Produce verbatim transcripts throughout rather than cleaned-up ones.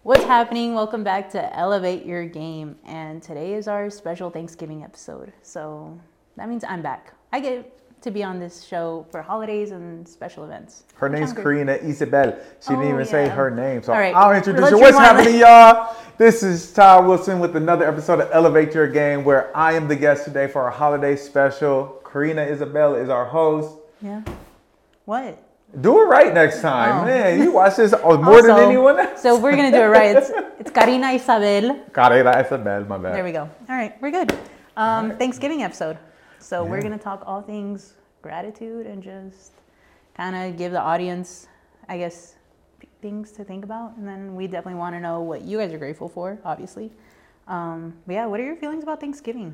What's happening? Welcome back to Elevate Your Game. And today is our special Thanksgiving episode. So that means I'm back. I get to be on this show for holidays and special events. Her name's Karina Isabel. She didn't Oh, even yeah. say her name. So All right. I'll introduce Let's you. What's rewind. happening, y'all? This is Todd Wilson with another episode of Elevate Your Game, where I am the guest today for our holiday special. Karina Isabel is our host. Yeah. What? Do it right next time. Oh. Man, you watch this more than Also, anyone else. So we're going to do it right. It's, it's Karina Isabel. Karina Isabel, my bad. There we go. All right. We're good. Um, right. Thanksgiving episode. So Yeah. we're going to talk all things gratitude and just kind of give the audience, I guess, p- things to think about. And then we definitely want to know what you guys are grateful for, obviously. Um, but yeah, what are your feelings about Thanksgiving?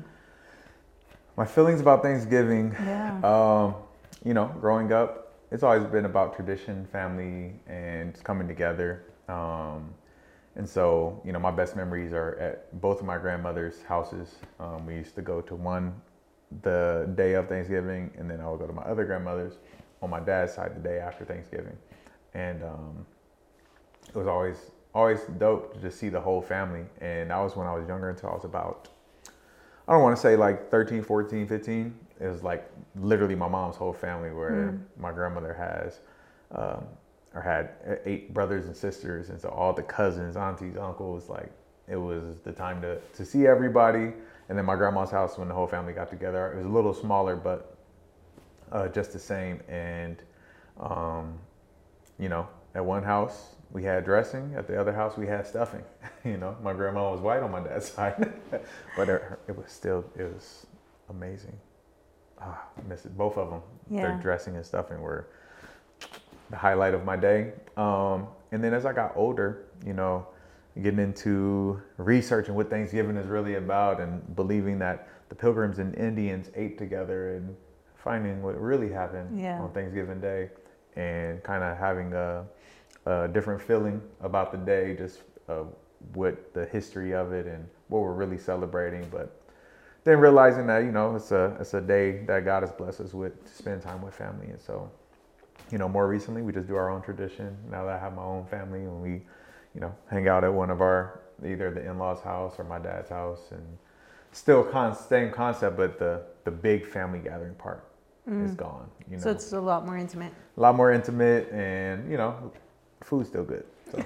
My feelings about Thanksgiving, Yeah. um, you know, growing up, it's always been about tradition, family, and coming together. Um, and so, you know, my best memories are at both of my grandmother's houses. Um, we used to go to one the day of Thanksgiving, and then I would go to my other grandmother's on my dad's side the day after Thanksgiving. And um, it was always always dope to just see the whole family. And that was when I was younger until I was about, I don't want to say like thirteen, fourteen, fifteen. It was like literally my mom's whole family, where Mm. my grandmother has, um, or had eight brothers and sisters. And so all the cousins, aunties, uncles, like it was the time to, to see everybody. And then my grandma's house, when the whole family got together, it was a little smaller, but uh, just the same. And, um, you know, at one house we had dressing, at the other house we had stuffing. You know, my grandma was white on my dad's side, but it, it was still, it was amazing. Ah, I miss it. Both of them, Yeah. their dressing and stuffing were the highlight of my day. Um, and then as I got older, you know, getting into researching what Thanksgiving is really about and believing that the Pilgrims and Indians ate together and finding what really happened Yeah. on Thanksgiving Day, and kind of having a, a different feeling about the day, just uh, with the history of it and what we're really celebrating. But then realizing that, you know, it's a it's a day that God has blessed us with to spend time with family. And so, you know, more recently we just do our own tradition. Now that I have my own family, and we, you know, hang out at one of our, either the in-laws' house or my dad's house, and still con- same concept, but the the big family gathering part is gone. You know, So it's a lot more intimate. a lot more intimate, and you know, food's still good. So.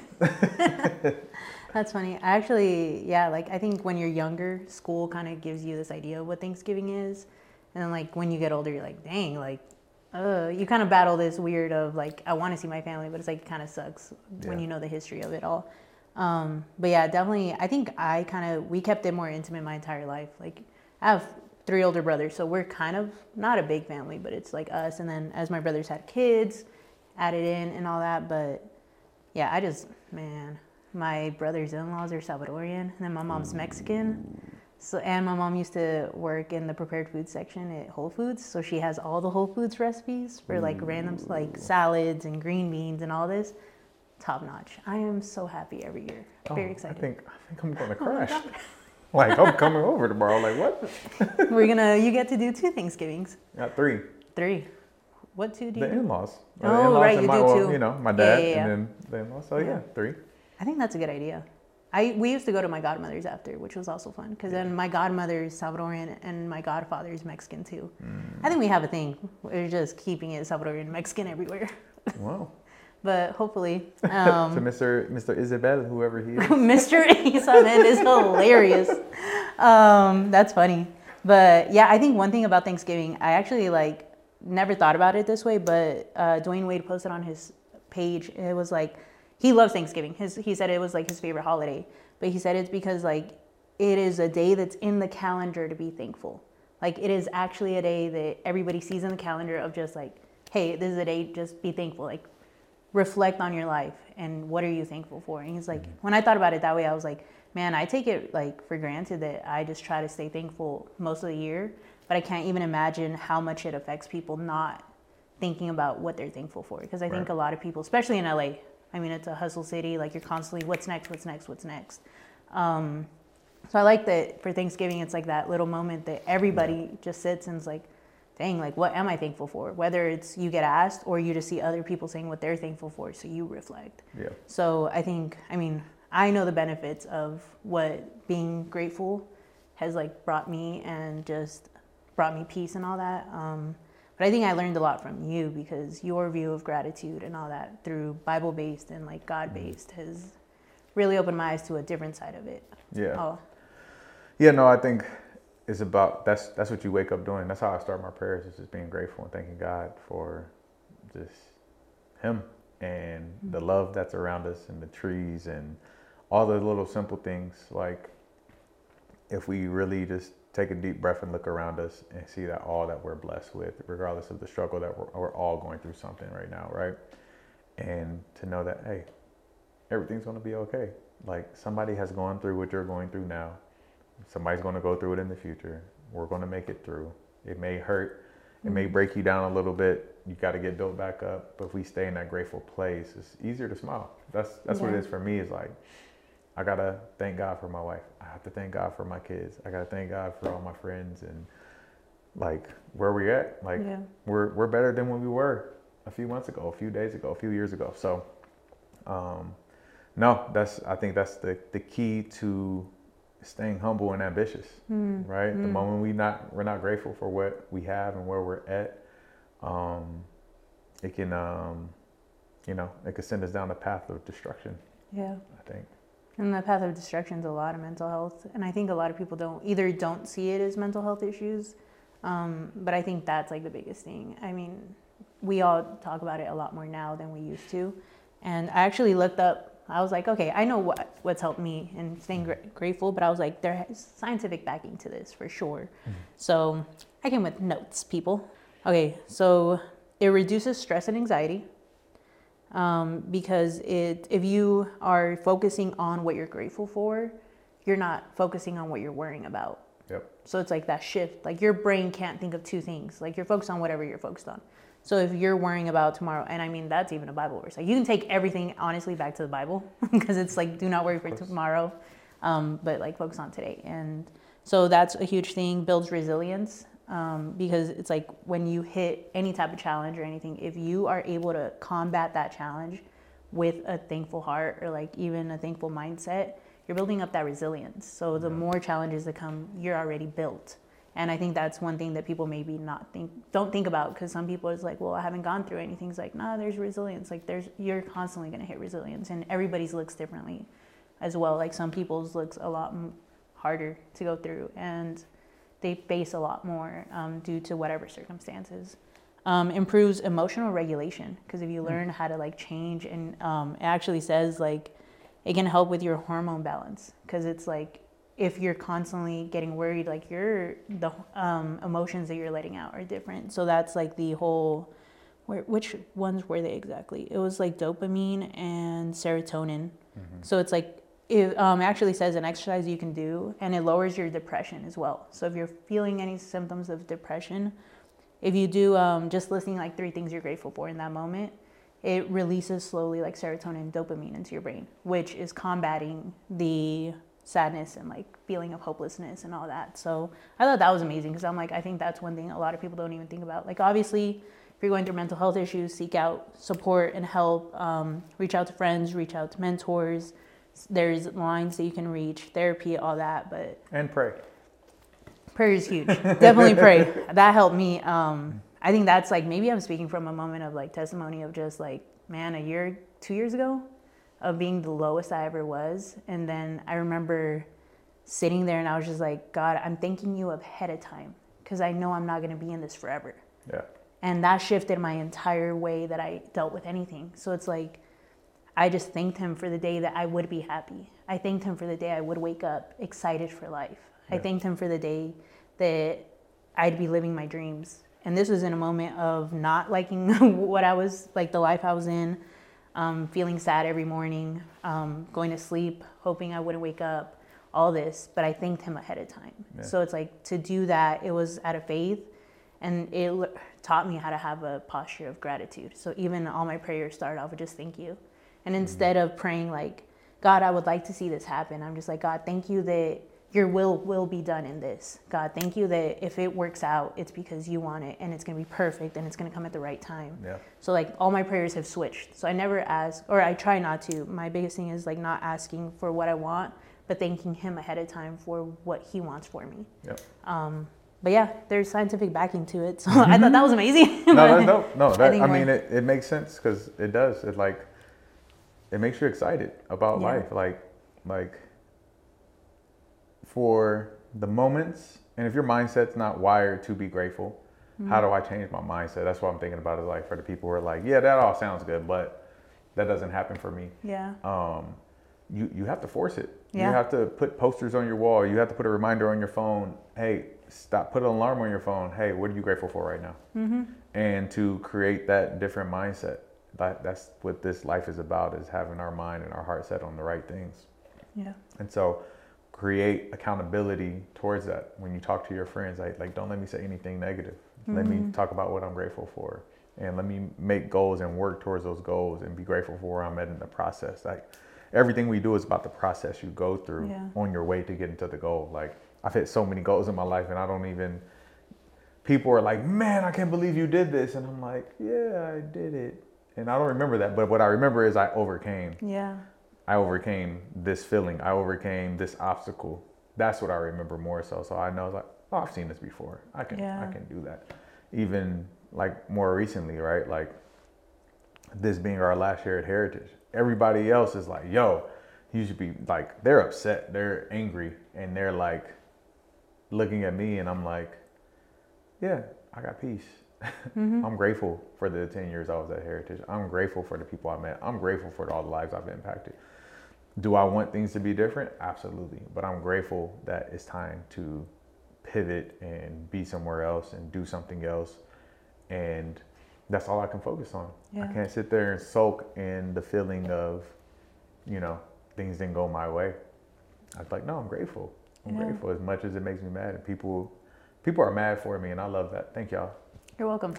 That's funny. I actually, yeah, like I think when you're younger, school kind of gives you this idea of what Thanksgiving is. And then like when you get older, you're like, dang, like, uh, you kind of battle this weird of like, I want to see my family, but it's like, it kind of sucks when Yeah. you know the history of it all. Um, but yeah, definitely, I think I kind of, we kept it more intimate my entire life. Like I have three older brothers, so we're kind of not a big family, but it's like us. And then as my brothers had kids, added in and all that. But yeah, I just, man, my brother's in-laws are Salvadorian, and then my mom's Mexican. So, and my mom used to work in the prepared food section at Whole Foods, so she has all the Whole Foods recipes for like random like salads and green beans and all this. Top notch. I am so happy every year. Very Oh, excited. I think I think I'm gonna crash. Like I'm coming over tomorrow. Like what? We're gonna. You get to do two Thanksgivings. Got three. Three. What two do you? The do? in-laws. Oh, the in-laws right, and you my, do well, too. You know, my Yeah, dad, yeah, yeah. and then the in-laws. So yeah, Yeah. three. I think that's a good idea. I we used to go to my godmother's after, which was also fun because then my godmother is Salvadorian and my godfather is Mexican too. I think we have a thing. We're just keeping it Salvadorian Mexican everywhere. Wow. But hopefully, to um, Mister Mister Isabel, whoever he is. Mister Isabel is hilarious. Um, that's funny. But yeah, I think one thing about Thanksgiving, I actually like never thought about it this way, but uh, Dwayne Wade posted on his page. It was like he loves Thanksgiving. His he said it was like his favorite holiday, but he said it's because like it is a day that's in the calendar to be thankful. Like it is actually a day that everybody sees in the calendar of just like, hey, this is a day, just be thankful. Like reflect on your life and what are you thankful for? And he's like, when I thought about it that way, I was like, man, I take it like for granted that I just try to stay thankful most of the year, but I can't even imagine how much it affects people not thinking about what they're thankful for. Because I think Right. a lot of people, especially in L A, I mean, it's a hustle city, like you're constantly, what's next, what's next, what's next. Um, so I like that for Thanksgiving, it's like that little moment that everybody just sits and is like, dang, like what am I thankful for? Whether it's you get asked or you just see other people saying what they're thankful for, so you reflect. Yeah. So I think, I mean, I know the benefits of what being grateful has like brought me, and just brought me peace and all that. Um, but I think I learned a lot from you, because your view of gratitude and all that through Bible-based and like God-based has really opened my eyes to a different side of it. Yeah. Oh, Yeah, no, I think it's about, that's that's what you wake up doing. That's how I start my prayers, is just being grateful and thanking God for just him and mm-hmm. the love that's around us, and the trees and all the little simple things. Like, if we really just take a deep breath and look around us and see that all that we're blessed with, regardless of the struggle that we're, we're all going through something right now, right? And to know that, hey, everything's going to be okay. Like, somebody has gone through what you're going through now. Somebody's going to go through it in the future. We're going to make it through. It may hurt. It mm-hmm. may break you down a little bit. You got to get built back up. But if we stay in that grateful place, it's easier to smile. That's that's yeah. what it is for me. Is like, I got to thank God for my wife. I have to thank God for my kids. I got to thank God for all my friends, and like where we're at. Like yeah. we're we're better than when we were a few months ago, a few days ago, a few years ago. So, um, no, that's I think that's the the key to staying humble and ambitious, mm. right? Mm. The moment we not we're not grateful for what we have and where we're at, um, it can, um, you know, it could send us down a path of destruction. Yeah, I think. And the path of destruction is a lot of mental health, and I think a lot of people don't either don't see it as mental health issues, um, but I think that's like the biggest thing. I mean, we all talk about it a lot more now than we used to, and I actually looked up. I was like, okay, I know what, what's helped me and staying gra- grateful, but I was like, there's scientific backing to this for sure. Mm-hmm. So I came with notes, people. Okay, so it reduces stress and anxiety um, because it if you are focusing on what you're grateful for, you're not focusing on what you're worrying about. Yep. So it's like that shift. Like your brain can't think of two things. Like you're focused on whatever you're focused on. So if you're worrying about tomorrow, and I mean, that's even a Bible verse. Like you can take everything honestly back to the Bible because it's like, do not worry for tomorrow, um, but like focus on today. And so that's a huge thing, builds resilience um, because it's like when you hit any type of challenge or anything, if you are able to combat that challenge with a thankful heart or like even a thankful mindset, you're building up that resilience. So the more challenges that come, you're already built. And I think that's one thing that people maybe not think, don't think about, because some people is like, well, I haven't gone through anything. It's like, nah, there's resilience. Like there's, you're constantly going to hit resilience, and everybody's looks differently as well. Like some people's looks a lot harder to go through, and they face a lot more um, due to whatever circumstances. Um, improves emotional regulation, because if you learn how to like change, and um, it actually says like, it can help with your hormone balance, because it's like, if you're constantly getting worried, like your the um, emotions that you're letting out are different. So that's like the whole, where, which ones were they exactly? It was like dopamine and serotonin. Mm-hmm. So it's like, it um, actually says an exercise you can do, and it lowers your depression as well. So if you're feeling any symptoms of depression, if you do um, just listing like three things you're grateful for in that moment, it releases slowly like serotonin and dopamine into your brain, which is combating the sadness and like feeling of hopelessness and all that. So I thought that was amazing, because I'm like, I think that's one thing a lot of people don't even think about. Like obviously, if you're going through mental health issues, seek out support and help. Um, reach out to friends, reach out to mentors. There's lines that you can reach, therapy, all that. But and pray. Prayer is huge. Definitely pray. That helped me. Um, I think that's like, maybe I'm speaking from a moment of like testimony of just like, man, a year, two years ago, of being the lowest I ever was. And then I remember sitting there and I was just like, God, I'm thanking you ahead of time, because I know I'm not going to be in this forever. Yeah. And that shifted my entire way that I dealt with anything. So it's like, I just thanked him for the day that I would be happy. I thanked him for the day I would wake up excited for life. Yeah. I thanked him for the day that I'd be living my dreams. And this was in a moment of not liking what I was, like the life I was in, um, feeling sad every morning, um, going to sleep, hoping I wouldn't wake up, all this. But I thanked him ahead of time. Yeah. So it's like, to do that, it was out of faith. And it l- taught me how to have a posture of gratitude. So even all my prayers started off with just thank you. And instead mm-hmm. of praying like, God, I would like to see this happen, I'm just like, God, thank you that your will will be done in this. God, thank you that if it works out, it's because you want it and it's going to be perfect and it's going to come at the right time. Yeah. So like all my prayers have switched. So I never ask, or I try not to. My biggest thing is like not asking for what I want, but thanking him ahead of time for what he wants for me. Yep. Um, but yeah, there's scientific backing to it. So I thought that was amazing. No, that's dope. No, that, I, I mean, like- it, it makes sense because it does. It like, it makes you excited about Yeah. life. Like, like for the moments, and if your mindset's not wired to be grateful, mm-hmm. how do I change my mindset? That's what I'm thinking about is like for the people who are like, yeah, that all sounds good, but that doesn't happen for me. Yeah. Um, you, you have to force it. Yeah. You have to put posters on your wall. You have to put a reminder on your phone. Hey, stop, put an alarm on your phone. Hey, what are you grateful for right now? Mm-hmm. And to create that different mindset. That, that's what this life is about, is having our mind and our heart set on the right things. Yeah. And so create accountability towards that. When you talk to your friends, like, like don't let me say anything negative. Mm-hmm. Let me talk about what I'm grateful for. And let me make goals and work towards those goals and be grateful for where I'm at in the process. Like everything we do is about the process you go through yeah. on your way to getting to the goal. Like I've hit so many goals in my life and I don't even, people are like, man, I can't believe you did this. And I'm like, yeah, I did it. And I don't remember that. But what I remember is I overcame. Yeah. I overcame this feeling. I overcame this obstacle. That's what I remember more so. So I know like, oh, I've seen this before. I can, yeah. I can do that. Even like more recently, right? Like this being our last year at Heritage, everybody else is like, yo, you should be like, they're upset. They're angry. And they're like looking at me and I'm like, yeah, I got peace. Mm-hmm. I'm grateful for the ten years I was at Heritage. I'm grateful for the people I met. I'm grateful for all the lives I've impacted. Do I want things to be different? Absolutely. But I'm grateful that it's time to pivot and be somewhere else and do something else. And that's all I can focus on. Yeah. I can't sit there and sulk in the feeling of, you know, things didn't go my way. I was like, no, I'm grateful. I'm yeah. grateful as much as it makes me mad. And people, people are mad for me and I love that. Thank y'all. You're welcome.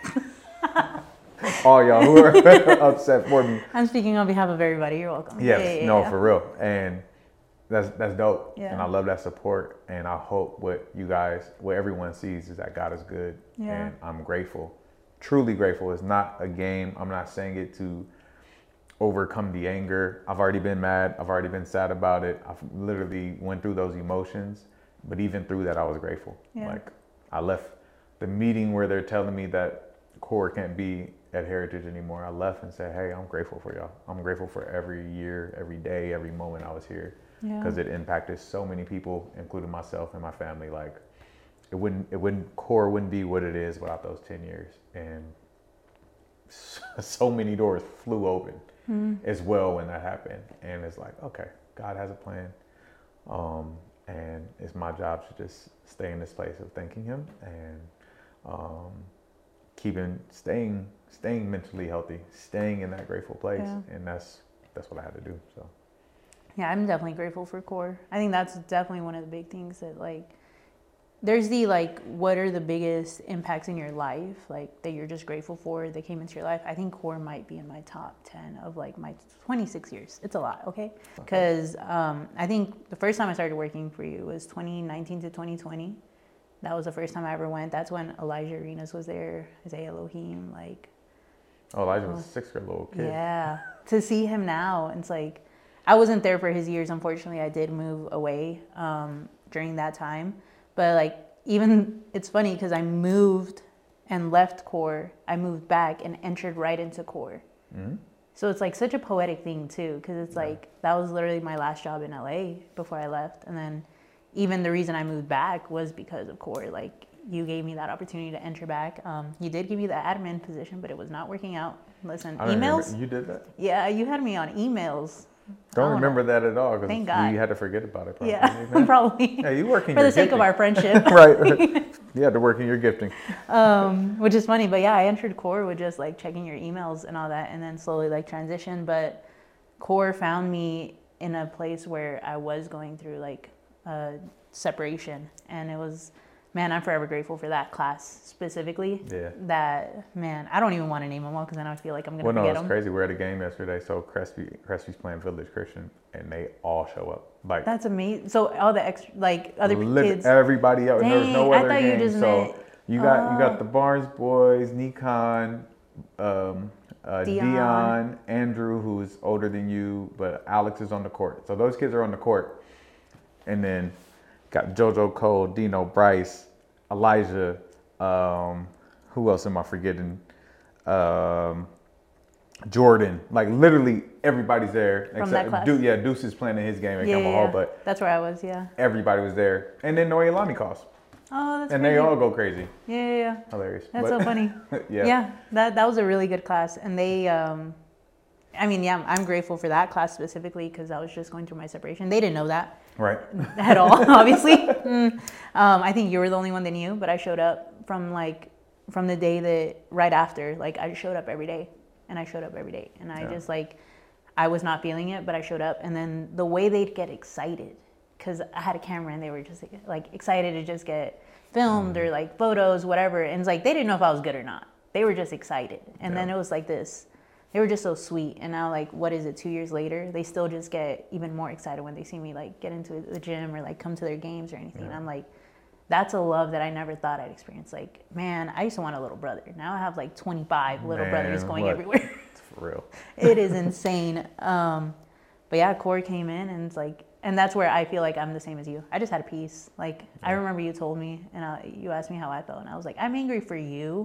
All y'all who are upset for me. I'm speaking on behalf of everybody. You're welcome. Yes, yeah, yeah, no, yeah. for real. And that's that's dope. Yeah. And I love that support. And I hope what you guys, what everyone sees is that God is good. Yeah. And I'm grateful. Truly grateful. It's not a game. I'm not saying it to overcome the anger. I've already been mad. I've already been sad about it. I've literally went through those emotions. But even through that, I was grateful. Yeah. Like I left the meeting where they're telling me that Core can't be at Heritage anymore. I left and said, hey, I'm grateful for y'all. I'm grateful for every year, every day, every moment I was here. Because yeah. it impacted so many people, including myself and my family. Like it wouldn't, it wouldn't, Core wouldn't be what it is without those ten years. And so many doors flew open mm-hmm. as well when that happened. And it's like, okay, God has a plan. Um, and it's my job to just stay in this place of thanking him and um, keeping, staying, staying mentally healthy, staying in that grateful place. Yeah. And that's, that's what I had to do. So. Yeah, I'm definitely grateful for Core. I think that's definitely one of the big things that like, there's the like, what are the biggest impacts in your life, like that you're just grateful for that came into your life? I think Core might be in my top ten of like my twenty-six years. It's a lot, okay? Because um, I think the first time I started working for you was twenty nineteen to twenty twenty. That was the first time I ever went. That's when Elijah Arenas was there, Isaiah Elohim, like. Oh, Elijah was a six-year little kid. Yeah, to see him now, it's like, I wasn't there for his years. Unfortunately, I did move away um, during that time. But like, even, it's funny because I moved and left Core. I moved back and entered right into Core. Mm-hmm. So it's like such a poetic thing too, because it's yeah. like, that was literally my last job in L A before I left. And then even the reason I moved back was because of Core. Like, you gave me that opportunity to enter back. Um, you did give me the admin position, but it was not working out. Listen, I emails. You did that? Yeah, you had me on emails. Don't, don't remember know. that at all because you had to forget about it. Probably. Yeah, probably. Yeah, you working for your the sake gifting. of our friendship. Right. You had to work in your gifting. Um, which is funny, but yeah, I entered Core with just like checking your emails and all that, and then slowly like transitioned. But Core found me in a place where I was going through like a separation, and it was man, I'm forever grateful for that class specifically. Yeah. That, man, I don't even want to name them all because then I feel like I'm going to Well, no, forget it's them. crazy. We're at a game yesterday, so Crespi, Crespi's playing Village Christian, and they all show up. Like, That's amazing. So all the extra, like other lit- kids. everybody else. And there was Dang, no I other thought you game. just So meant- you got you got Oh. the Barnes boys, Nikon, um, uh, Dion. Dion, Andrew, who's older than you, but Alex is on the court. So those kids are on the court, and then got JoJo Cole, Dino, Bryce, Elijah. Um, who else am I forgetting? Um, Jordan. Like literally everybody's there. From that class. Du- yeah, Deuce is playing in his game at Yeah, Campbell yeah, Hall, yeah. but That's where I was, yeah. everybody was there. And then Noelani calls. Oh, that's And crazy. they all go crazy. Yeah, yeah, yeah. Hilarious. That's But- so funny. yeah. Yeah, that that was a really good class, and they, um, I mean, yeah, I'm grateful for that class specifically because I was just going through my separation. They didn't know that Right. at all, obviously. Mm. Um, I think you were the only one that knew, but I showed up from like from the day that right after, like I showed up every day, and I showed up every day, and I Yeah. just like I was not feeling it, but I showed up, and then the way they'd get excited because I had a camera and they were just like excited to just get filmed or like photos, whatever. And it's like they didn't know if I was good or not. They were just excited. And Yeah. then it was like this. They were just so sweet. And now like what is it, two years later, they still just get even more excited when they see me like get into the gym or like come to their games or anything. And I'm like, that's a love that I never thought I'd experience. Like, man, I used to want a little brother. Now I have like twenty-five little Man, brothers going what? everywhere. It's for real. It is insane. Um, but yeah, Corey came in and it's like, and that's where I feel like I'm the same as you. I just had a peace. Like I remember you told me, and I, you asked me how I felt, and I was like, I'm angry for you,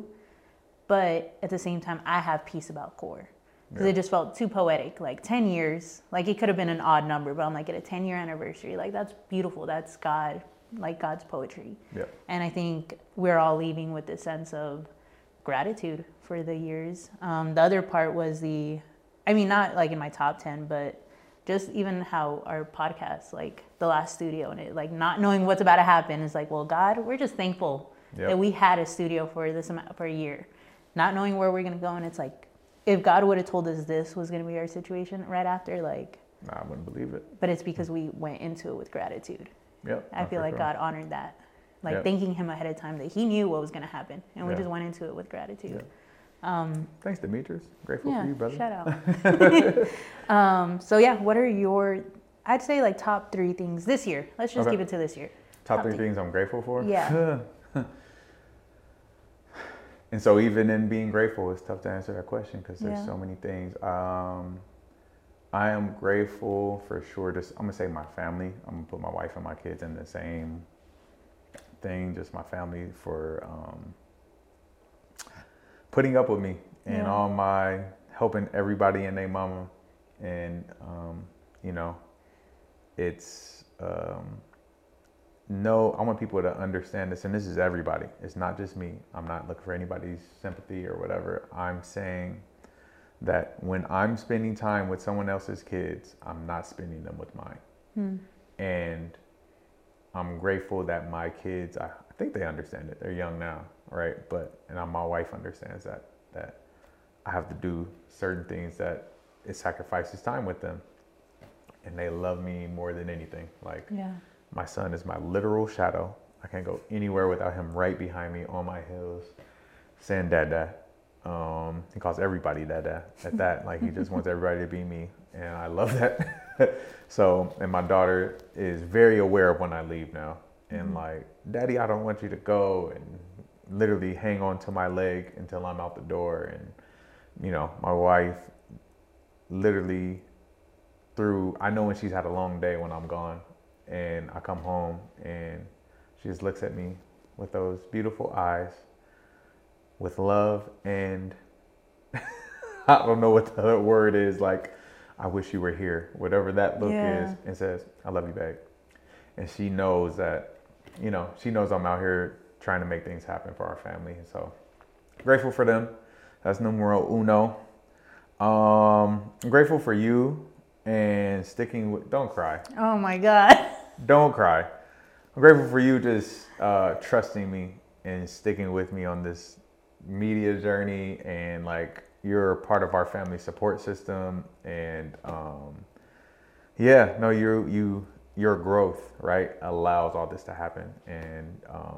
but at the same time, I have peace about Core because Yeah. it just felt too poetic. Like ten years, like it could have been an odd number, but I'm like at a ten year anniversary, like that's beautiful. That's God, like God's poetry. Yeah. And I think we're all leaving with this sense of gratitude for the years. Um, the other part was the, I mean, not like in my top ten, but just even how our podcast, like the last studio and it, like not knowing what's about to happen is like, well, God, we're just thankful Yep. that we had a studio for this amount, for a year, not knowing where we're going to go. And it's like, if God would have told us this was going to be our situation right after, like, Nah, I wouldn't believe it. but it's because we went into it with gratitude. Yep. I no, feel for like sure. God honored that, like Yep. thanking him ahead of time that he knew what was going to happen. And we Yeah. just went into it with gratitude. Yeah. Um, Thanks, Demetrius. Grateful yeah, for you, brother. shout out. um, so yeah, what are your, I'd say like top three things this year. Let's just Okay. keep it to this year. Top Top three three. things I'm grateful for? Yeah. And so even in being grateful, it's tough to answer that question because there's Yeah. so many things. Um, I am grateful for sure. Just I'm gonna say my family. I'm gonna put my wife and my kids in the same thing. Just my family for um, putting up with me and Yeah. all my helping everybody and their mama. And um, you know, it's um, no. I want people to understand this, and this is everybody. It's not just me. I'm not looking for anybody's sympathy or whatever. I'm saying that when I'm spending time with someone else's kids, I'm not spending them with mine. Hmm. And I'm grateful that my kids, I, I think they understand it. They're young now, right? But, and I, my wife understands that, that I have to do certain things that it sacrifices time with them. And they love me more than anything. Like Yeah. my son is my literal shadow. I can't go anywhere without him right behind me on my heels saying dada. Um, he calls everybody dada at that. Like he just wants everybody to be me. And I love that. So, and my daughter is very aware of when I leave now. And Mhm. like, Daddy, I don't want you to go. And literally hang on to my leg until I'm out the door. And, you know, my wife literally through, I know when she's had a long day when I'm gone. And I come home and she just looks at me with those beautiful eyes with love and I don't know what the other word is, like, I wish you were here, whatever that look Yeah. is, and says, I love you, babe. And she knows that, you know, she knows I'm out here trying to make things happen for our family. And so grateful for them. That's numero uno. Um, I'm grateful for you and sticking with, don't cry. Oh my God. Don't cry. I'm grateful for you just uh, trusting me and sticking with me on this media journey, and like you're part of our family support system. And um, yeah, no, you you your growth, right, allows all this to happen. And um,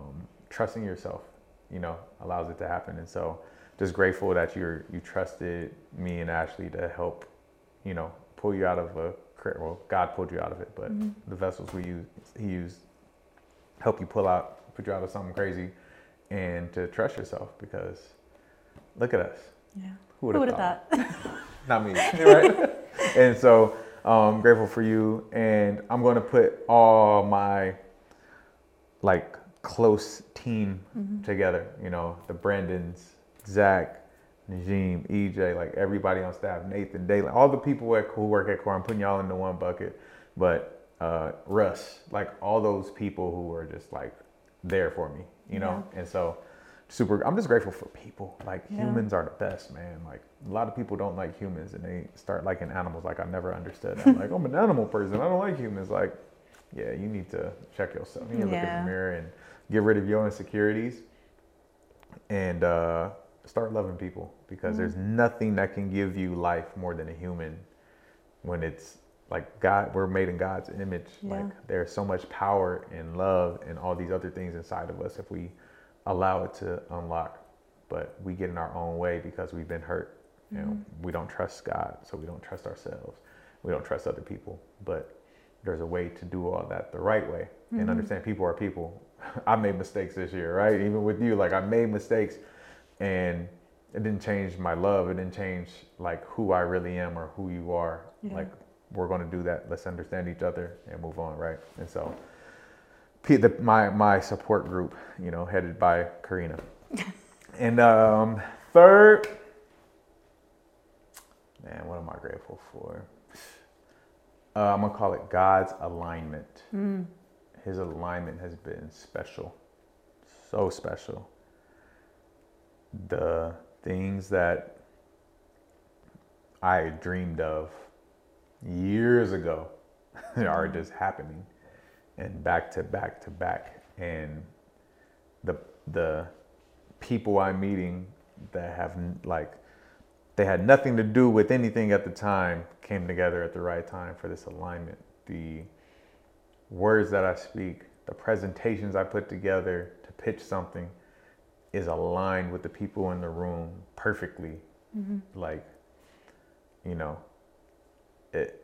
trusting yourself, you know, allows it to happen. And so just grateful that you're, you trusted me and Ashley to help, you know, pull you out of a, well, God pulled you out of it, but mm-hmm. the vessels we use, he used, help you pull out, put you out of something crazy, and to trust yourself, because look at us. Yeah. Who would have thought? thought? Not me, right? And so um, grateful for you, and I'm going to put all my like close team mm-hmm. together. You know, the Brandons, Zach, Najim, E J, like everybody on staff, Nathan, Daylan, all the people at, who work at Core. I'm putting y'all into one bucket, but uh, Russ, like all those people who were just like there for me, you know, yeah. And so. Super, I'm just grateful for people. Like yeah. humans are the best, man. Like a lot of people don't like humans, and they start liking animals. Like I never understood. I'm like, I'm an animal person. I don't like humans. Like, yeah, you need to check yourself. You need to yeah. look in the mirror and get rid of your insecurities, and uh, start loving people, because mm. there's nothing that can give you life more than a human. When it's like God, we're made in God's image. Yeah. Like there's so much power and love and all these other things inside of us if we allow it to unlock, but we get in our own way because we've been hurt. You know, mm-hmm. we don't trust God, so we don't trust ourselves. We don't trust other people, but there's a way to do all that the right way mm-hmm. and understand people are people. I made mistakes this year, right? Even with you, like I made mistakes, and it didn't change my love. It didn't change like who I really am or who you are. Yeah. Like we're going to do that. Let's understand each other and move on, right? And so The, my my support group, you know, headed by Karina. And um, third, man, what am I grateful for? Uh, I'm gonna call it God's alignment. Mm. His alignment has been special, so special. The things that I dreamed of years ago are just happening. And back to back to back, and the the people I'm meeting that have like they had nothing to do with anything at the time came together at the right time for this alignment. The words that I speak, the presentations I put together to pitch something, is aligned with the people in the room perfectly. Mm-hmm. Like, you know, it.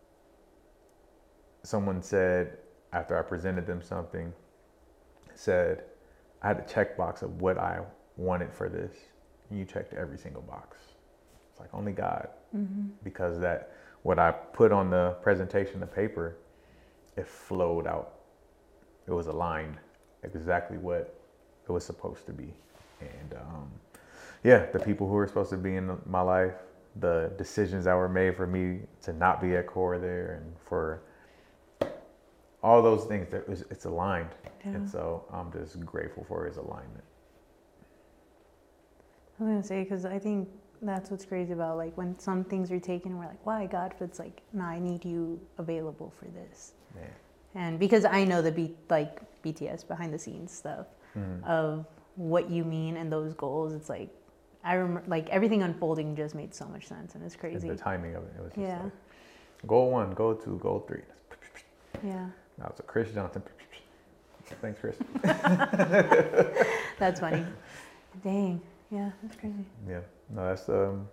Someone said, after I presented them something, said, I had a checkbox of what I wanted for this. And you checked every single box. It's like only God. Mm-hmm. Because that, what I put on the presentation, the paper, it flowed out. It was aligned exactly what it was supposed to be. And um, yeah, the people who were supposed to be in my life, the decisions that were made for me to not be at Core there, and for all those things, that it's aligned. Yeah. And so I'm just grateful for his alignment. I was going to say, because I think that's what's crazy about, like, when some things are taken, we're like, why, God? But it's like, no, I need you available for this. Man. And because I know the, B, like, B T S, behind the scenes stuff, mm-hmm. of what you mean and those goals, it's like, I remember, like, everything unfolding just made so much sense, and it's crazy. And the timing of it, it was just yeah. like, goal one, goal two, goal three. Yeah. Now it's a Chris Johnson. Thanks, Chris. That's funny. Dang. Yeah, that's crazy. Yeah. No, that's um.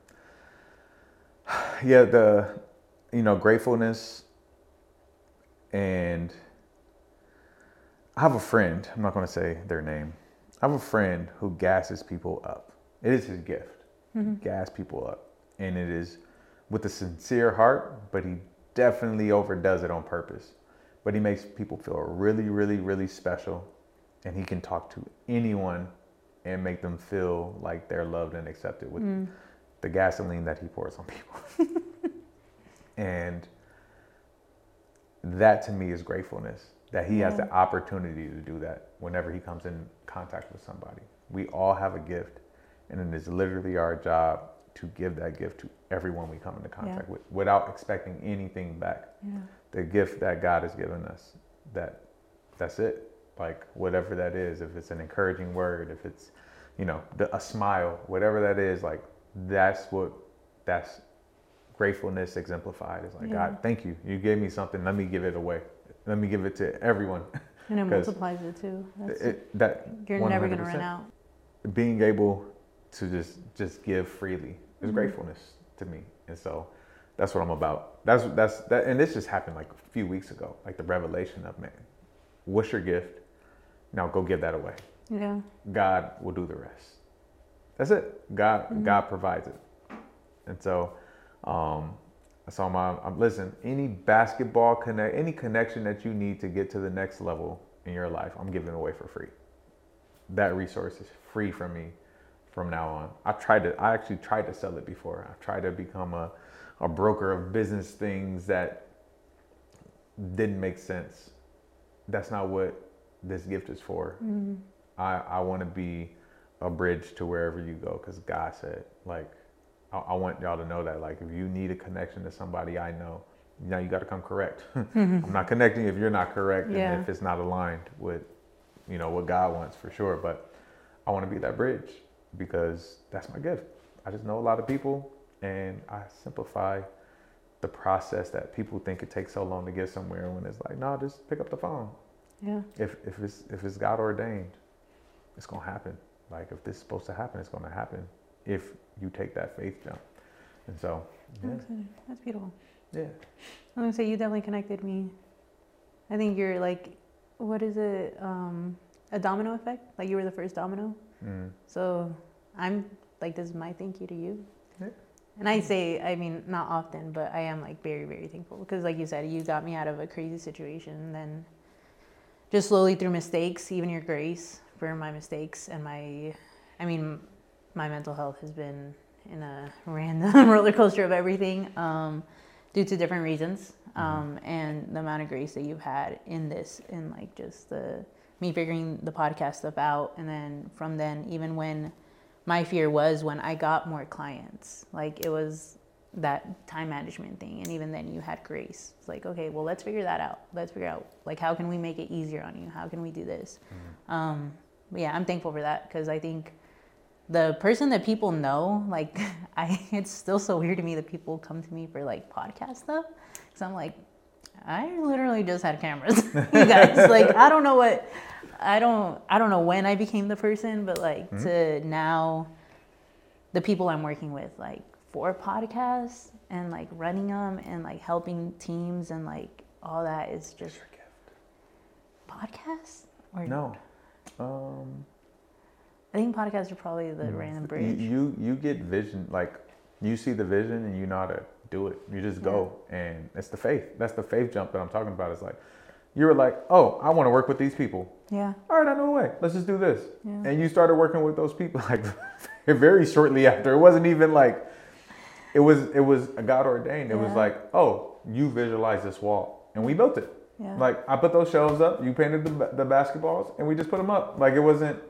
Yeah, the, you know, gratefulness, and I have a friend. I'm not going to say their name. I have a friend who gasses people up. It is his gift. Mm-hmm. Gas people up, and it is with a sincere heart. But he definitely overdoes it on purpose. But he makes people feel really, really, really special. And he can talk to anyone and make them feel like they're loved and accepted with mm. the gasoline that he pours on people. And that to me is gratefulness, that he yeah. has the opportunity to do that whenever he comes in contact with somebody. We all have a gift, and it is literally our job to give that gift to everyone we come into contact yeah. with without expecting anything back. Yeah. The gift that God has given us, that that's it. Like whatever that is, if it's an encouraging word, if it's, you know, the, a smile, whatever that is, like that's what, that's gratefulness exemplified. It's like, yeah. God, thank you. You gave me something. Let me give it away. Let me give it to everyone. And it 'Cause multiplies it too. That's, it, that you're never gonna run one hundred percent. out. Being able to just just give freely is Mhm. gratefulness to me, and so that's what I'm about. That's that's that, and this just happened like a few weeks ago, like the revelation of, man, what's your gift? Now go give that away. Yeah. God will do the rest. That's it. God Mhm. God provides it, and so um, so I'm, I'm listen. Any basketball connect, any connection that you need to get to the next level in your life, I'm giving away for free. That resource is free from me from now on. I tried to, I actually tried to sell it before. I tried to become a, a broker of business things that didn't make sense. That's not what this gift is for. Mm-hmm. I, I want to be a bridge to wherever you go, because God said, like, I, I want y'all to know that, like, if you need a connection to somebody I know, now you got to come correct. Mm-hmm. I'm not connecting if you're not correct, Yeah. and if it's not aligned with, you know, what God wants, for sure. But I want to be that bridge, because that's my gift. I just know a lot of people, and I simplify the process that people think it takes so long to get somewhere, when it's like, no, just pick up the phone. Yeah. If if it's if it's God ordained, it's gonna happen. Like, if this is supposed to happen, it's gonna happen if you take that faith jump. And so, yeah, That's, that's beautiful. yeah. I'm gonna say you definitely connected me. I think you're like, what is it? Um, a domino effect. Like, you were the first domino. Mm. So I'm like, this is my thank you to you. Yeah. And I say, I mean, not often, but I am like very, very thankful, because like you said, you got me out of a crazy situation, and then just slowly through mistakes, even your grace for my mistakes and my, I mean, my mental health has been in a random roller coaster of everything, um, due to different reasons. Um, mm-hmm. And the amount of grace that you've had in this, and like just the, me figuring the podcast stuff out. And then from then, even when my fear was when I got more clients, like it was that time management thing. And even then you had grace. It's like, okay, well, let's figure that out. Let's figure out, like, how can we make it easier on you? How can we do this? Mm-hmm. Um, but yeah, I'm thankful for that, because I think the person that people know, like, I, it's still so weird to me that people come to me for like podcast stuff. Cause I'm like, I literally just had cameras, you guys. Like, I don't know what, I don't, I don't know when I became the person, but like mm-hmm. to now, the people I'm working with, like for podcasts and like running them and like helping teams and like all that is just your gift. Podcasts or no. Um, I think podcasts are probably the random bridge. You, you you get vision, like you see the vision and you know how to do it. You just go, yeah. And it's the faith. That's the faith jump that I'm talking about. It's like you were like, oh, I want to work with these people. Yeah. All right, I know a way. Let's just do this. Yeah. And you started working with those people like very shortly after. It wasn't even like it was. It was God ordained. It yeah. was like, oh, you visualize this wall, and we built it. Yeah. Like I put those shelves up. You painted the the basketballs, and we just put them up. Like it wasn't.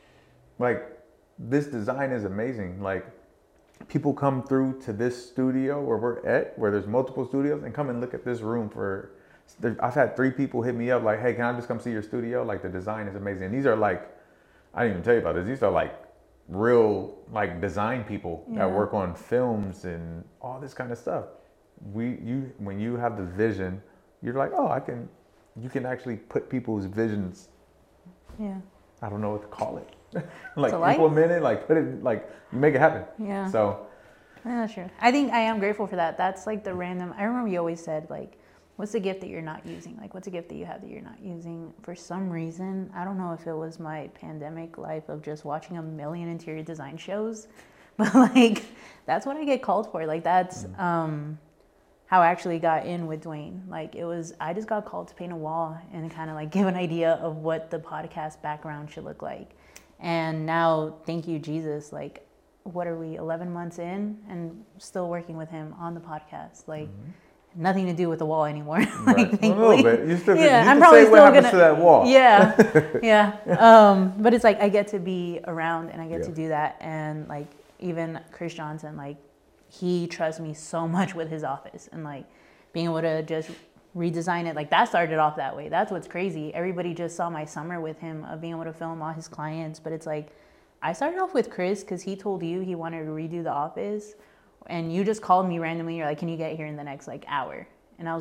Like, this design is amazing. Like, people come through to this studio where we're at, where there's multiple studios, and come and look at this room for, I've had three people hit me up like, hey, can I just come see your studio? Like, the design is amazing. And these are like, I didn't even tell you about this. These are like real, like, design people yeah. that work on films and all this kind of stuff. We, you, when you have the vision, you're like, oh, I can, you can actually put people's visions. Yeah. I don't know what to call it. Like implement it, like put it, like you make it happen. Yeah. So. Yeah, sure. I think I am grateful for that. That's like the random. I remember you always said like, "What's the gift that you're not using? Like, what's a gift that you have that you're not using?" For some reason, I don't know if it was my pandemic life of just watching a million interior design shows, but like that's what I get called for. Like that's mm-hmm. um, how I actually got in with Dwayne. Like it was, I just got called to paint a wall and kind of like give an idea of what the podcast background should look like. And now, thank you, Jesus, like, what are we, eleven months in and still working with him on the podcast? Like, mm-hmm. nothing to do with the wall anymore. like, right. thankfully. A little bit. You still yeah, you I'm can probably say still what happens gonna, to that wall. Yeah, yeah. Um, but it's like, I get to be around and I get yeah. to do that. And like, even Chris Johnson, like, he trusts me so much with his office and like being able to just redesign it. Like that started off that way. That's what's crazy. Everybody just saw my summer with him of being able to film all his clients, but it's like I started off with Chris because he told you he wanted to redo the office, and you just called me randomly. You're like, can you get here in the next like hour? And I was like,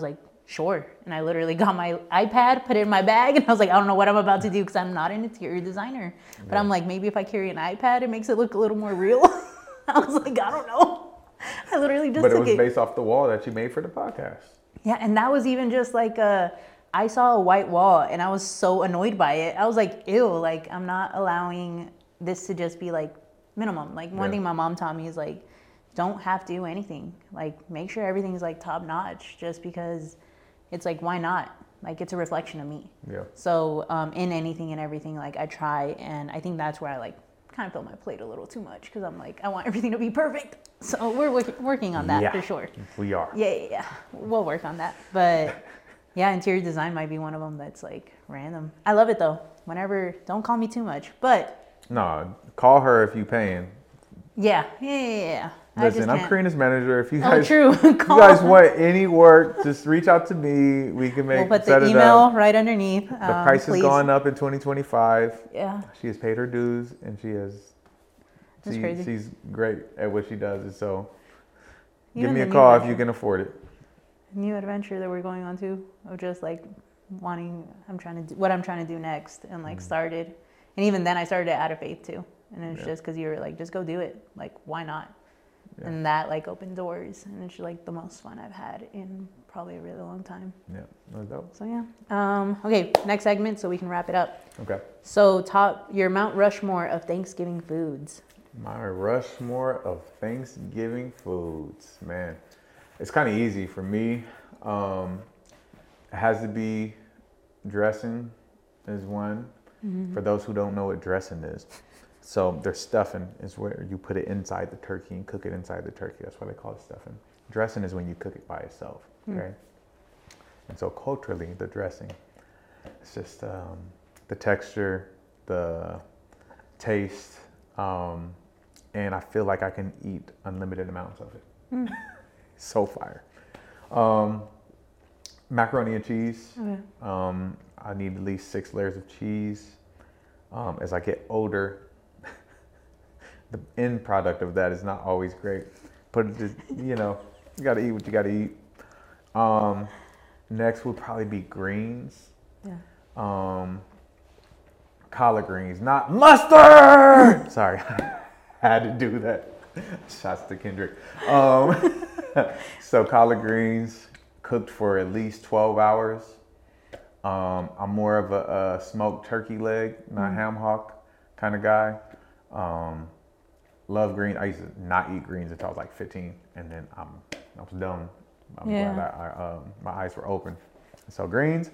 sure. And I literally got my iPad, put it in my bag, and I was like, I don't know what I'm about to do because I'm not an interior designer. But Yeah. I'm like, maybe if I carry an iPad, it makes it look a little more real. I was like, I don't know. I literally just But it took was it. based off the wall that you made for the podcast. Yeah, and that was even just like a, I saw a white wall and I was so annoyed by it. I was like, ew, like I'm not allowing this to just be like minimum. Like one Yeah. thing my mom taught me is like, don't have to do anything. Like make sure everything's like top notch just because it's like, why not? Like it's a reflection of me. Yeah. So um, in anything and everything, like I try, and I think that's where I like kind of fill my plate a little too much because I'm like, I want everything to be perfect. So we're work- working on that Yeah, for sure. We are. Yeah, yeah, yeah. We'll work on that. But yeah, interior design might be one of them that's like random. I love it though. Whenever, don't call me too much. But No, call her if you paying. yeah, yeah, yeah, yeah. I just Listen, I'm can't- Karina's manager. If you Oh, guys, true. if you Call guys her. want any work, just reach out to me. We can make We'll put set the it email up. right underneath. The um, price please. has gone up in twenty twenty-five. Yeah, She has paid her dues, and she has. That's she, crazy. She's great at what she does, and so give Even me the a new call if venture- you can afford it. New adventure that we're going on to of just like wanting. I'm trying to do what I'm trying to do next, and like Mhm. started. And even then, I started out of faith too. And it's Yeah. just because you were like, just go do it. Like, why not? Yeah. And that like opened doors, and it's like the most fun I've had in probably a really long time. Yeah, that's dope. So yeah. Um, okay, next segment, so we can wrap it up. Okay. So top your Mount Rushmore of Thanksgiving foods. My Rushmore of Thanksgiving foods, man. It's kind of easy for me. Um, it has to be dressing is one. Mm-hmm. For those who don't know what dressing is. So their stuffing is where you put it inside the turkey and cook it inside the turkey. That's why they call it stuffing. Dressing is when you cook it by itself, okay? Mm. And so culturally, the dressing, it's just um, the texture, the taste, um, and I feel like I can eat unlimited amounts of it. Mm. So fire. Um, macaroni and cheese. Okay. Um, I need at least six layers of cheese. Um, as I get older, the end product of that is not always great. But it just, you know, you gotta eat what you gotta eat. Um, next would probably be greens. Yeah. Um, collard greens, not mustard. Sorry, I had to do that. Shots to Kendrick. Um, so collard greens cooked for at least twelve hours. Um, I'm more of a, a smoked turkey leg, not mm. ham hock kind of guy. Um, love greens. I used to not eat greens until I was like fifteen, and then I'm, I was done. I'm yeah. glad I, I, um, my eyes were open. So greens.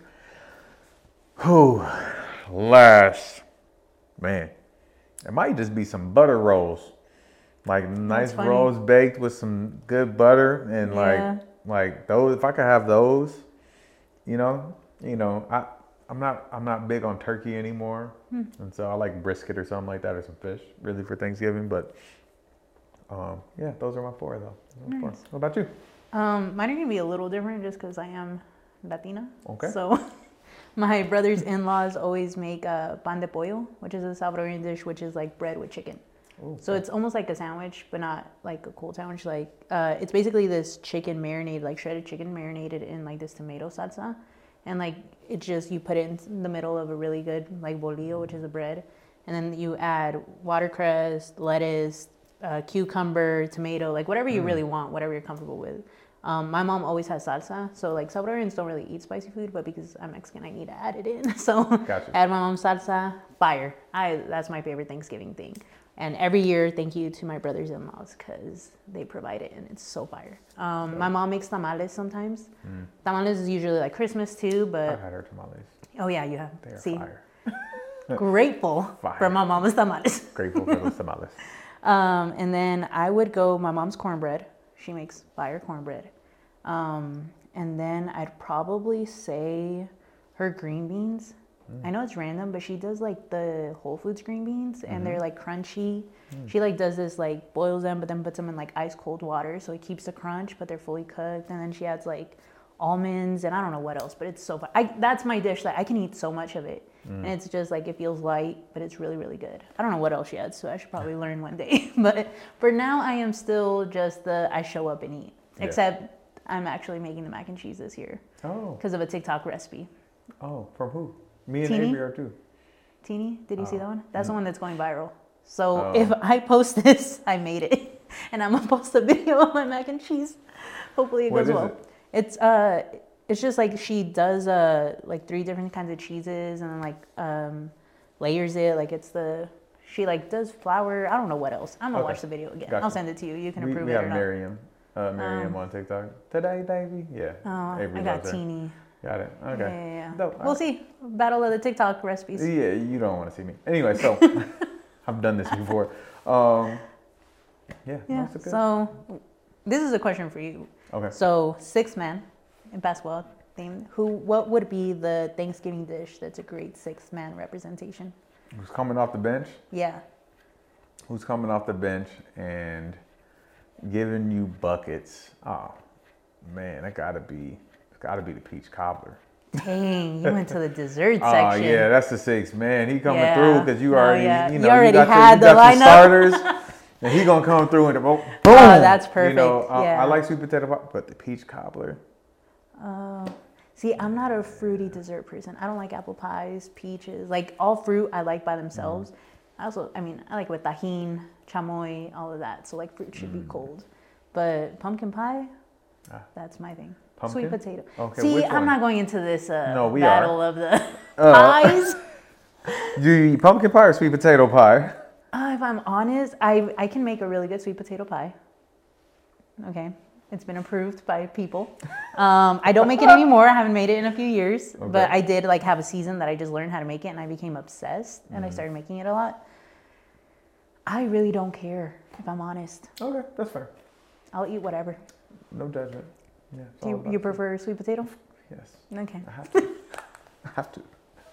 Whew. Last, man, it might just be some butter rolls, like nice rolls baked with some good butter, and yeah. like like those. If I could have those, you know. You know, I, I'm not I'm not big on turkey anymore, hmm. and so I like brisket or something like that, or some fish, really for Thanksgiving. But um, yeah, those are my four though. Nice. Four. What about you? Um, mine are gonna be a little different just because I am Latina. Okay. So my brother's in-laws always make uh, pan de pollo, which is a Salvadorian dish, which is like bread with chicken. Ooh, so okay. It's almost like a sandwich, but not like a cold sandwich. Like uh, it's basically this chicken marinated, like shredded chicken marinated in like this tomato salsa. And like it just, you put it in the middle of a really good like bolillo, which is a bread, and then you add watercress, lettuce, uh, cucumber, tomato, like whatever you mm. really want, whatever you're comfortable with. Um, my mom always has salsa, so like Salvadorians don't really eat spicy food, but because I'm Mexican, I need to add it in. So gotcha. Add my mom's salsa, fire. I that's my favorite Thanksgiving thing. And every year, thank you to my brothers in-laws because they provide it and it's so fire. Um, okay. My mom makes tamales sometimes. Mm. Tamales is usually like Christmas too, but I've had her tamales. Oh yeah, you have. They are See, fire. Grateful fire. for my mama's tamales. Grateful for those tamales. Um, and then I would go my mom's cornbread. She makes fire cornbread. Um, and then I'd probably say her green beans. Mm. I know it's random, but she does like the Whole Foods green beans, and mm-hmm. they're like crunchy. Mm. She like does this like boils them, but then puts them in like ice cold water, so it keeps the crunch, but they're fully cooked. And then she adds like almonds and I don't know what else, but it's so fun. I that's my dish. Like I can eat so much of it, mm. and it's just like it feels light, but it's really really good. I don't know what else she adds, so I should probably learn one day. But for now, I am still just the I show up and eat. Yeah. Except I'm actually making the mac and cheese this year Oh. because of a TikTok recipe. Oh, from who? Me and Teeny? Avery are too. Teeny, did you see Oh. that one? That's the one that's going viral. So Oh. if I post this, I made it, and I'm gonna post a video of my mac and cheese. Hopefully it What goes is well. it? It's uh, it's just like she does uh like three different kinds of cheeses and then like um layers it like it's the she like does flour. I don't know what else. I'm gonna Okay. watch the video again. Gotcha. I'll send it to you. You can We, approve we it have or not. Miriam. Uh, Miriam Um, on TikTok. Today, baby. Yeah. Oh, Avery I got loves her. teeny. Got it. Okay. Yeah, yeah, yeah. Dope. We'll see. Battle of the TikTok recipes. Yeah, you don't want to see me. Anyway, so I've done this before. Um, yeah. Yeah. no, it's good. So this is a question for you. Okay. So six man in basketball theme. Who? What would be the Thanksgiving dish that's a great six man representation? Who's coming off the bench? Yeah. Who's coming off the bench and giving you buckets? Oh man, that gotta be, it's gotta be the peach cobbler. Dang, you went to the dessert Oh section. yeah, that's the six man. He coming Yeah. through because you No, already, yeah. you You know, already got had your, you the got your lineup. starters, and he gonna come through and boom. Oh, that's perfect. You know, I, yeah. I like sweet potato pie, but the peach cobbler. Oh, see, I'm not a fruity dessert person. I don't like apple pies, peaches, like all fruit I like by themselves. Mm. I also, I mean, I like with tajin, chamoy, all of that. So like fruit should Mm. be cold, but pumpkin pie, Ah. that's my thing. Pumpkin? Sweet potato. Okay, see, which I'm one? not going into this uh, No, we battle are. of the Uh. pies. Do you eat pumpkin pie or sweet potato pie? Uh, if I'm honest, I I can make a really good sweet potato pie. Okay, it's been approved by people. Um, I don't make it anymore. I haven't made it in a few years, Okay. but I did like have a season that I just learned how to make it, and I became obsessed, and I started making it a lot. I really don't care, if I'm honest. Okay, that's fair. I'll eat whatever. No judgment. Yeah. it's Do all you, about you the- prefer sweet potato? Yes, Okay. I have to. I have to.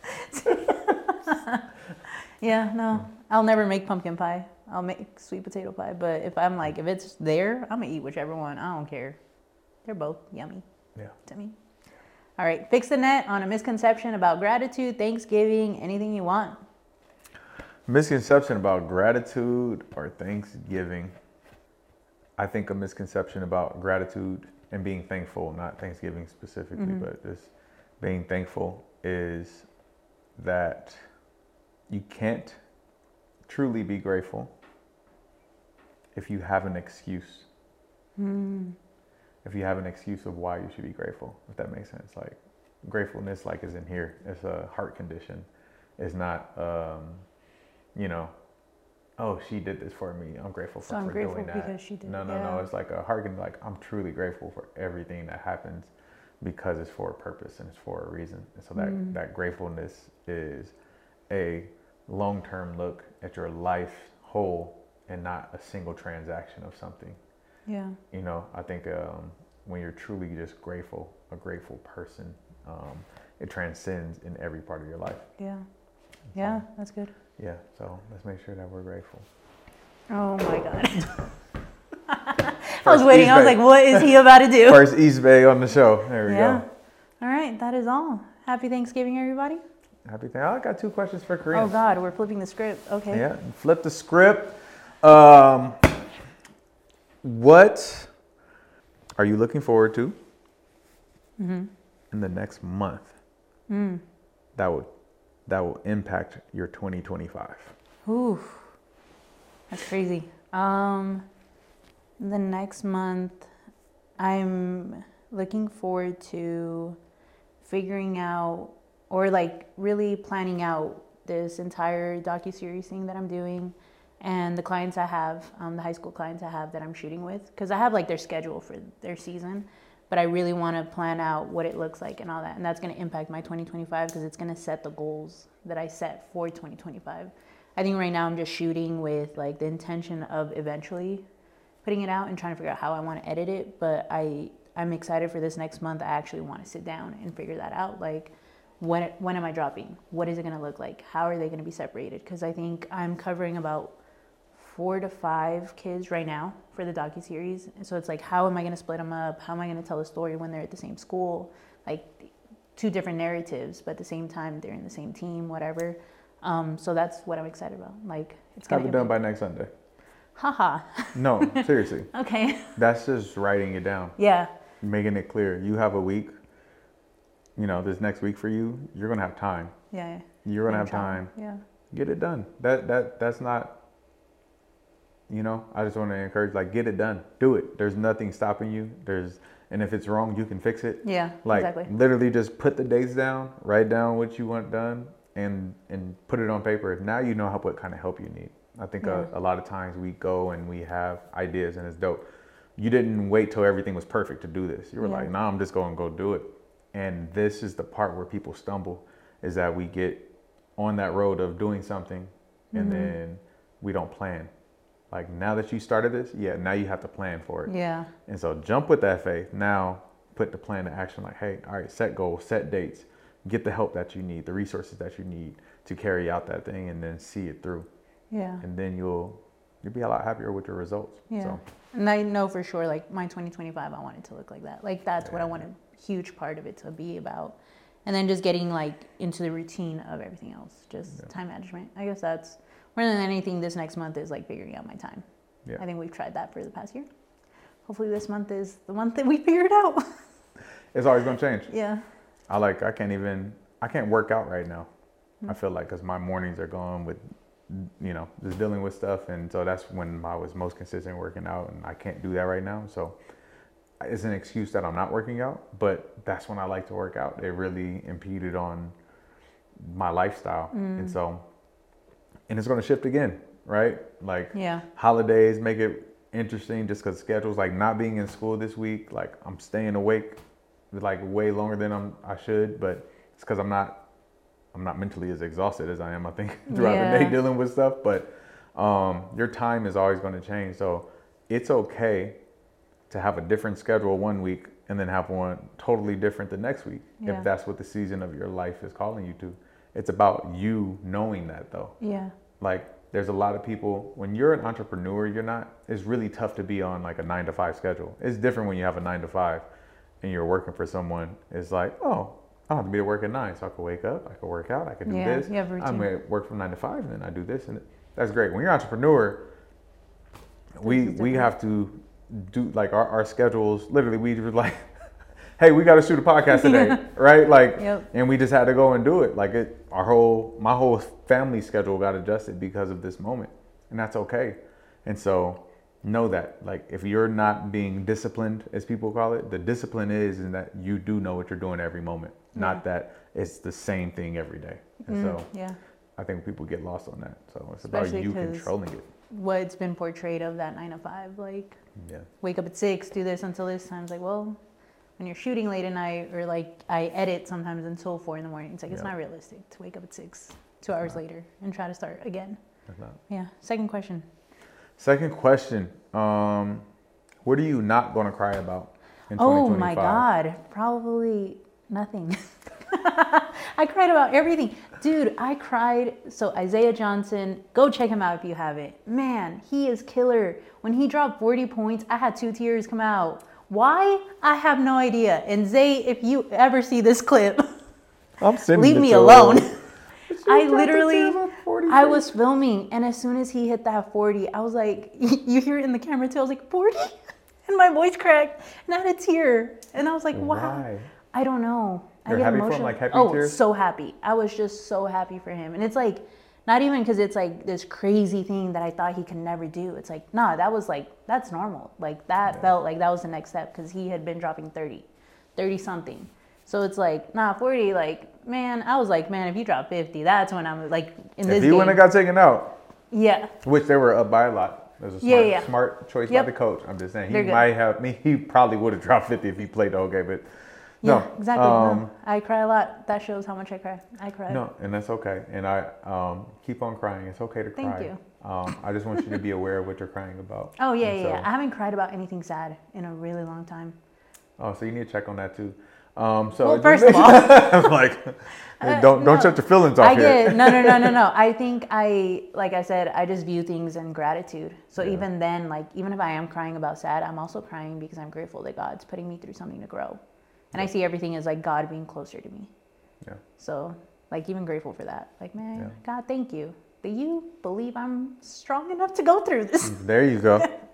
Yeah, no, I'll never make pumpkin pie. I'll make sweet potato pie, but if I'm like, if it's there, I'm gonna eat whichever one. I don't care. They're both yummy Yeah. to me. All right, fix the net on a misconception about gratitude, Thanksgiving, anything you want. Misconception about gratitude or Thanksgiving. I think a misconception about gratitude and being thankful, not Thanksgiving specifically, Mhm. but just being thankful is that you can't truly be grateful if you have an excuse. Mm. If you have an excuse of why you should be grateful, if that makes sense. Like gratefulness, like is in here. It's a heart condition. It's not, um, you know, oh, she did this for me. I'm grateful for, So I'm for grateful doing that. because she did. No, no, yeah. no. It's like a heart condition. Like I'm truly grateful for everything that happens because it's for a purpose and it's for a reason. And so that, Mm. that gratefulness is a long-term look at your life whole and not a single transaction of something. Yeah. You know, I think um, when you're truly just grateful, a grateful person, um, it transcends in every part of your life. Yeah. So, Yeah, that's good. Yeah, so let's make sure that we're grateful. Oh my God. I was First waiting. I was East like, Bay. what is he about to do? First East Bay on the show. There we Yeah. go. All right, that is all. Happy Thanksgiving, everybody. Happy thing. I got two questions for Korean. Oh God, we're flipping the script. Okay. Yeah, flip the script. Um, what are you looking forward to Mm-hmm. in the next month Mm. that will that will impact your twenty twenty-five? Ooh, that's crazy. Um, the next month, I'm looking forward to figuring out or like really planning out this entire docuseries thing that I'm doing and the clients I have, um, the high school clients I have that I'm shooting with, because I have like their schedule for their season, but I really want to plan out what it looks like and all that. And that's going to impact my twenty twenty-five because it's going to set the goals that I set for twenty twenty-five. I think right now I'm just shooting with like the intention of eventually putting it out and trying to figure out how I want to edit it. But I, I'm excited for this next month. I actually want to sit down and figure that out. Like, when, when am I dropping? What is it going to look like? How are they going to be separated? Because I think I'm covering about four to five kids right now for the docuseries. And so it's like, how am I going to split them up? How am I going to tell a story when they're at the same school? Like two different narratives, but at the same time, they're in the same team, whatever. Um, so that's what I'm excited about. Like, it's Have going it to done by next Sunday. Haha. No, seriously. Okay. That's just writing it down. Yeah. making it clear. You have a week, you know, this next week for you, you're going to have time. Yeah. You're going to Same have child. time. Yeah. Get it done. That, that, that's not, you know, I just want to encourage, like, get it done. Do it. There's nothing stopping you. There's, and if it's wrong, you can fix it. Yeah, Like, exactly. literally just put the dates down, write down what you want done, and, and put it on paper. Now you know how, what kind of help you need. I think Yeah. a, a lot of times we go and we have ideas and it's dope. You didn't wait till everything was perfect to do this. You were Yeah. like, nah, I'm just going to go do it. And this is the part where people stumble, is that we get on that road of doing something and Mhm. then we don't plan. Like, now that you started this, yeah, now you have to plan for it. Yeah. And so jump with that faith. Now put the plan to action. Like, hey, all right, set goals, set dates, get the help that you need, the resources that you need to carry out that thing, and then see it through. Yeah. And then you'll you'll be a lot happier with your results. Yeah. So, And I know for sure, like my twenty twenty-five, I want it to look like that. Like that's what I Yeah. want a huge part of it to be about. And then just getting like into the routine of everything else, just Yeah. time management. I guess that's more than anything this next month is like figuring out my time. yeah. I think we've tried that for the past year. Hopefully this month is the month that we figure it out. It's always going to change. Yeah. I like, I can't even, I can't work out right now. Mm. I feel like, because my mornings are going with, you know, just dealing with stuff. And so that's when I was most consistent working out, and I can't do that right now. So it's an excuse that I'm not working out, but that's when I like to work out. It really impeded on my lifestyle. Mm. And so, and it's going to shift again, right? Like Yeah. holidays make it interesting just because schedules, like not being in school this week, like I'm staying awake like way longer than I'm, I should, but it's because I'm not, I'm not mentally as exhausted as I am, I think, throughout the day Yeah. dealing with stuff. But um, your time is always going to change. So it's okay to have a different schedule one week and then have one totally different the next week, Yeah. if that's what the season of your life is calling you to. It's about you knowing that, though. Yeah. Like, there's a lot of people, when you're an entrepreneur, you're not, it's really tough to be on like a nine to five schedule. It's different when you have a nine to five and you're working for someone. It's like, oh, I don't have to be at work at nine, so I can wake up, I can work out, I can do Yeah, this. you have a routine. I'm going to work from nine to five, and then I do this, and that's great. When you're an entrepreneur, we is we different. have to do like our, our schedules. Literally, we were like, hey, we got to shoot a podcast today, right? Like, Yep. and we just had to go and do it. Like, it, our whole my whole family schedule got adjusted because of this moment, and that's okay. And so, know that, like, if you're not being disciplined, as people call it, the discipline is in that you do know what you're doing every moment, not Yeah. that it's the same thing every day. And Mm, so, yeah. I think people get lost on that. So it's Especially about you 'cause- controlling it. What's been portrayed of that nine to five, like Yeah. wake up at six, do this until this time. It's like, well, when you're shooting late at night, or like I edit sometimes until four in the morning. It's like it's Yeah. not realistic to wake up at six, two hours not. later, and try to start again. That's not. Yeah. Second question. Second question. Um, what are you not going to cry about in Oh twenty my twenty-five? God, probably nothing. I cried about everything. Dude, I cried. So Isaiah Johnson, go check him out if you haven't. Man, he is killer. When he dropped forty points, I had two tears come out. Why? I have no idea. And Zay, if you ever see this clip, I'm sending leave it me to alone. her. I dropped the literally, tears on forty I points. was filming, and as soon as he hit that forty, I was like, you hear it in the camera too, I was like, forty? And my voice cracked, and I had a tear. And I was like, wow. Why? I don't know. I You're get happy for him, emotional. like happy oh, tears? so happy. I was just so happy for him. And it's like, not even because it's like this crazy thing that I thought he could never do. It's like, nah, that was like, that's normal. Like that Yeah. felt like that was the next step, because he had been dropping thirty, thirty something. So it's like, nah, forty, like, man, I was like, man, if you drop fifty, that's when I'm like in this If he game. wouldn't have got taken out, Yeah. which they were up by a lot. It was a smart, Yeah, yeah. smart choice Yep. by the coach. I'm just saying he They're good. might have. I mean, he probably would have dropped fifty if he played the whole game. But no, Yeah, exactly. um, no, I cry a lot. That shows how much I cry. I cry. No, and that's okay. And I um, keep on crying. It's okay to Thank cry. you. Um, I just want you to be aware of what you're crying about. Oh, yeah, And yeah, so, yeah. I haven't cried about anything sad in a really long time. Oh, so you need to check on that too. Um, so Well, just- first of all- I'm like, don't don't no. shut your feelings off I here. get no, no, no, no, no. I think I, like I said, I just view things in gratitude. So Yeah. even then, like even if I am crying about sad, I'm also crying because I'm grateful that God's putting me through something to grow, and I see everything as like God being closer to me. Yeah. So like even grateful for that. Like man, Yeah. God, thank you that you believe I'm strong enough to go through this. There you go.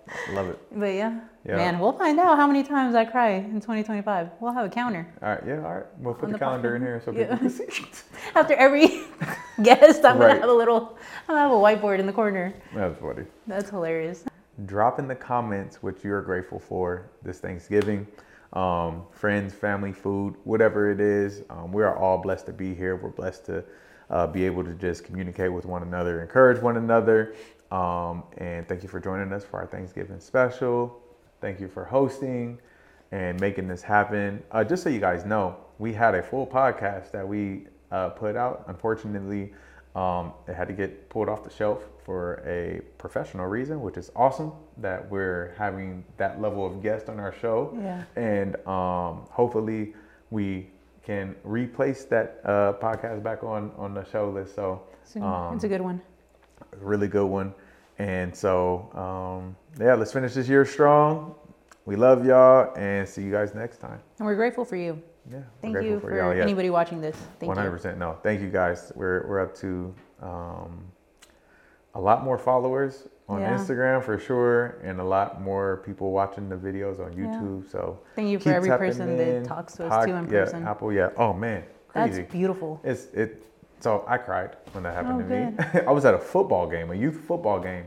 Love it. But yeah. Yeah. Man, we'll find out how many times I cry in twenty twenty-five. We'll have a counter. All right. Yeah. All right. We'll put On the, the calendar in podcast. here so Yeah. people can see. After every guest, I'm Right. gonna have a little, I'm gonna have a whiteboard in the corner. That's funny. That's hilarious. Drop in the comments what you're grateful for this Thanksgiving. Um, friends, family, food, whatever it is. Um, we are all blessed to be here. We're blessed to uh, be able to just communicate with one another, encourage one another. Um, and thank you for joining us for our Thanksgiving special. Thank you for hosting and making this happen. Uh, just so you guys know, we had a full podcast that we uh, put out. Unfortunately, um, it had to get pulled off the shelf for a professional reason, which is awesome that we're having that level of guest on our show. Yeah. And um, hopefully we can replace that uh, podcast back on, on the show list. So It's a, um, it's a good one. really good one. And so, um, yeah, let's finish this year strong. We love y'all and see you guys next time. And we're grateful for you. Yeah. Thank we're you grateful for, y'all. Yeah, anybody watching this. Thank one hundred percent. No, thank you guys. We're, we're up to um, a lot more followers on Yeah. Instagram for sure. And a lot more people watching the videos on YouTube. Yeah. So you. Thank you for keep every tapping person in. that talks to us Pod- too in yeah, person. Apple, yeah. Oh man, crazy. That's beautiful. It's it. So I cried when that happened Oh, to me. I was at a football game, a youth football game,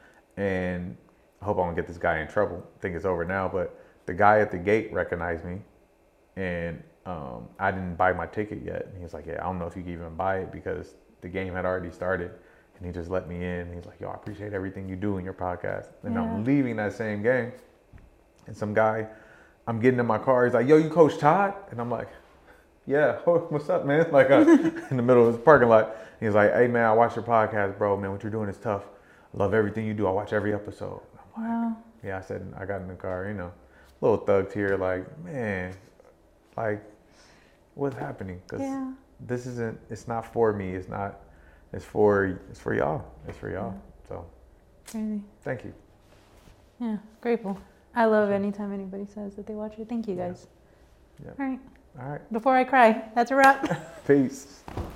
and I hope I don't get this guy in trouble. I think it's over now, but the guy at the gate recognized me, and um, I didn't buy my ticket yet. And he was like, "Yeah, I don't know if you can even buy it because the game had already started." And he just let me in. He's like, "Yo, I appreciate everything you do in your podcast." And Yeah. I'm leaving that same game, and some guy, I'm getting in my car. He's like, "Yo, you Coach Todd?" And I'm like, "Yeah, what's up, man?" Like uh, in the middle of the parking lot. He's like, "Hey, man, I watch your podcast, bro. Man, what you're doing is tough. I love everything you do. I watch every episode." I'm like, Wow. yeah, I said, I got in the car, you know, little thug tear, like, man, like, what's happening? Because Yeah. this isn't, it's not for me. It's not, it's for, it's for y'all. It's for y'all. So, Crazy. thank you. Yeah. Grateful. I love anytime anybody says that they watch it. Thank you guys. Yeah. All right. All right. Before I cry, that's a wrap. Peace.